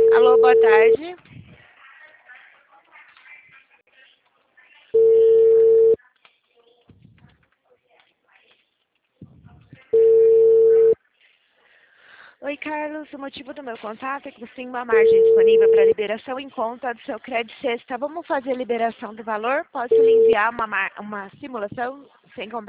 Alô, boa tarde. Oi, Carlos. O motivo do meu contato é que você tem uma margem disponível para liberação em conta do seu crédito sexta. Vamos fazer a liberação do valor? Posso lhe enviar uma simulação sem